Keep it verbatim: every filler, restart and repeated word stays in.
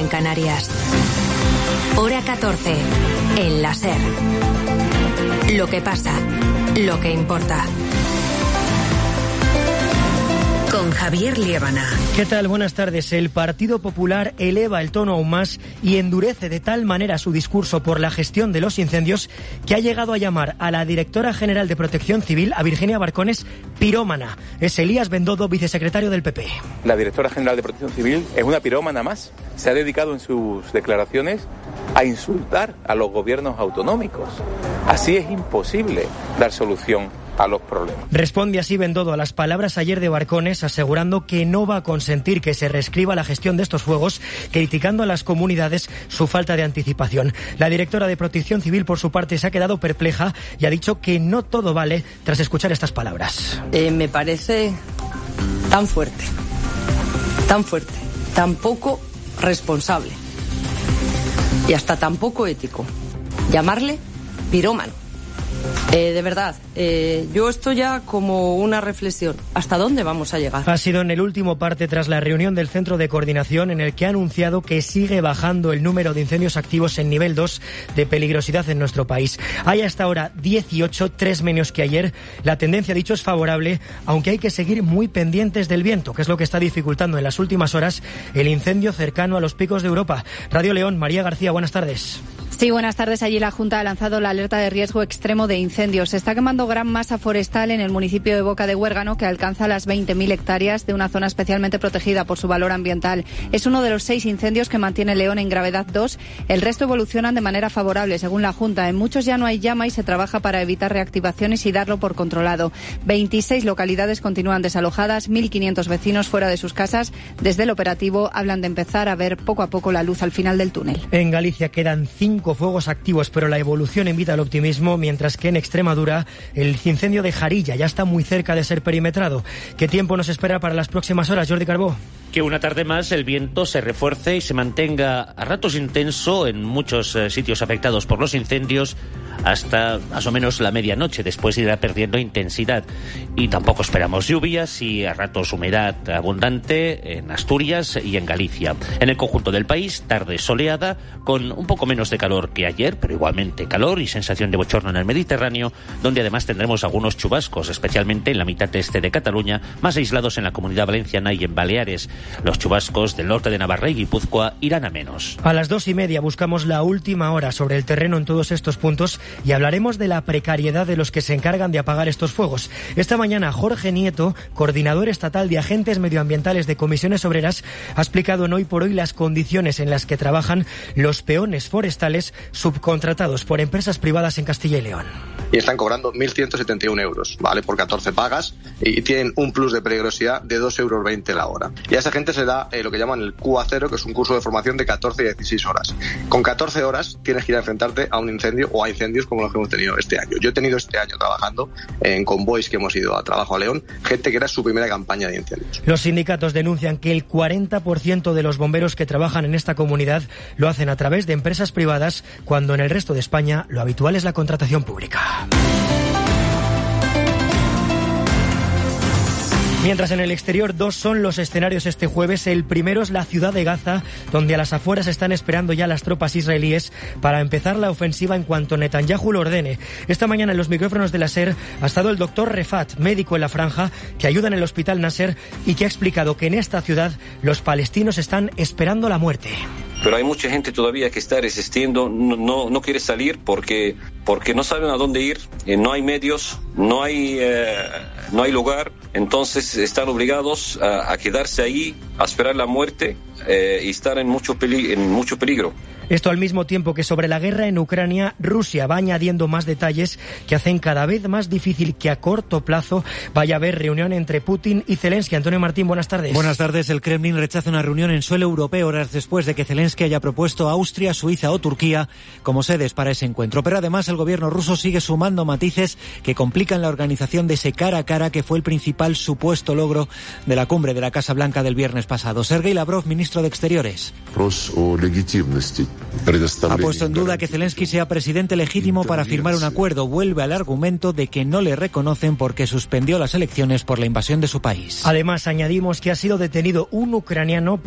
en Canarias. Hora catorce, en la SER. Lo que pasa, lo que importa. Con Javier Liébana. ¿Qué tal? Buenas tardes. El Partido Popular eleva el tono aún más y endurece de tal manera su discurso por la gestión de los incendios que ha llegado a llamar a la directora general de Protección Civil, a Virginia Barcones, pirómana. Es Elías Bendodo, vicesecretario del P P. La directora general de Protección Civil es una pirómana más. Se ha dedicado en sus declaraciones a insultar a los gobiernos autonómicos. Así es imposible dar solución a los problemas. Responde así Bendodo a las palabras ayer de Barcones, asegurando que no va a consentir que se reescriba la gestión de estos fuegos, criticando a las comunidades su falta de anticipación. La directora de Protección Civil, por su parte, se ha quedado perpleja y ha dicho que no todo vale tras escuchar estas palabras. Eh, me parece tan fuerte, tan fuerte, tan poco responsable y hasta tan poco ético llamarle pirómano. Eh, de verdad, eh, yo esto ya como una reflexión. ¿Hasta dónde vamos a llegar? Ha sido en el último parte tras la reunión del Centro de Coordinación en el que ha anunciado que sigue bajando el número de incendios activos en nivel dos de peligrosidad en nuestro país. Hay hasta ahora dieciocho, tres menos que ayer. La tendencia, dicho, es favorable, aunque hay que seguir muy pendientes del viento, que es lo que está dificultando en las últimas horas el incendio cercano a los picos de Europa. Radio León, María García, buenas tardes. Sí, buenas tardes. Allí la Junta ha lanzado la alerta de riesgo extremo de incendios. Se está quemando gran masa forestal en el municipio de Boca de Huérgano, que alcanza las veinte mil hectáreas de una zona especialmente protegida por su valor ambiental. Es uno de los seis incendios que mantiene León en gravedad dos. El resto evolucionan de manera favorable, según la Junta. En muchos ya no hay llama y se trabaja para evitar reactivaciones y darlo por controlado. veintiséis localidades continúan desalojadas, mil quinientos vecinos fuera de sus casas. Desde el operativo hablan de empezar a ver poco a poco la luz al final del túnel. En Galicia quedan cinco fuegos activos, pero la evolución invita al optimismo, mientras que en Extremadura el incendio de Jarilla ya está muy cerca de ser perimetrado. ¿Qué tiempo nos espera para las próximas horas, Jordi Carbó? Que una tarde más el viento se refuerce y se mantenga a ratos intenso en muchos eh, sitios afectados por los incendios hasta más o menos la medianoche. Después irá perdiendo intensidad y tampoco esperamos lluvias y a ratos humedad abundante en Asturias y en Galicia. En el conjunto del país, tarde soleada con un poco menos de calor que ayer, pero igualmente calor y sensación de bochorno en el Mediterráneo, donde además tendremos algunos chubascos, especialmente en la mitad este de Cataluña, más aislados en la Comunidad Valenciana y en Baleares. Los chubascos del norte de Navarra y Guipúzcoa irán a menos. A las dos y media buscamos la última hora sobre el terreno en todos estos puntos y hablaremos de la precariedad de los que se encargan de apagar estos fuegos. Esta mañana Jorge Nieto, coordinador estatal de agentes medioambientales de Comisiones Obreras, ha explicado en Hoy por Hoy las condiciones en las que trabajan los peones forestales subcontratados por empresas privadas en Castilla y León. Y están cobrando mil ciento setenta y uno euros, ¿vale? Por catorce pagas y tienen un plus de peligrosidad de dos euros veinte la hora. Y a esa gente se da eh, lo que llaman el Q A cero, que es un curso de formación de catorce y dieciséis horas. Con catorce horas tienes que ir a enfrentarte a un incendio o a incendios como los que hemos tenido este año. Yo he tenido este año trabajando en convoys que hemos ido a trabajo a León, gente que era su primera campaña de incendios. Los sindicatos denuncian que el cuarenta por ciento de los bomberos que trabajan en esta comunidad lo hacen a través de empresas privadas, cuando en el resto de España lo habitual es la contratación pública. Mientras en el exterior dos son los escenarios este jueves. El primero es la ciudad de Gaza, donde a las afueras están esperando ya las tropas israelíes para empezar la ofensiva en cuanto Netanyahu lo ordene. Esta mañana en los micrófonos de la SER ha estado el doctor Refat, médico en la franja, que ayuda en el hospital Nasser y que ha explicado que en esta ciudad los palestinos están esperando la muerte. Pero hay mucha gente todavía que está resistiendo, no, no, no quiere salir porque, porque no saben a dónde ir, eh, no hay medios, no hay, eh, no hay lugar, entonces están obligados a, a quedarse ahí, a esperar la muerte eh, y estar en mucho, peli- en mucho peligro. Esto al mismo tiempo que sobre la guerra en Ucrania, Rusia va añadiendo más detalles que hacen cada vez más difícil que a corto plazo vaya a haber reunión entre Putin y Zelensky. Antonio Martín, buenas tardes. Buenas tardes. El Kremlin rechaza una reunión en suelo europeo horas después de que Zelensky haya propuesto a Austria, Suiza o Turquía como sedes para ese encuentro. Pero además el gobierno ruso sigue sumando matices que complican la organización de ese cara a cara que fue el principal supuesto logro de la cumbre de la Casa Blanca del viernes pasado. Sergei Lavrov, ministro de Exteriores. Ha puesto en duda que Zelensky sea presidente legítimo para firmar un acuerdo. Vuelve al argumento de que no le reconocen porque suspendió las elecciones por la invasión de su país. Además, añadimos que ha sido detenido un ucraniano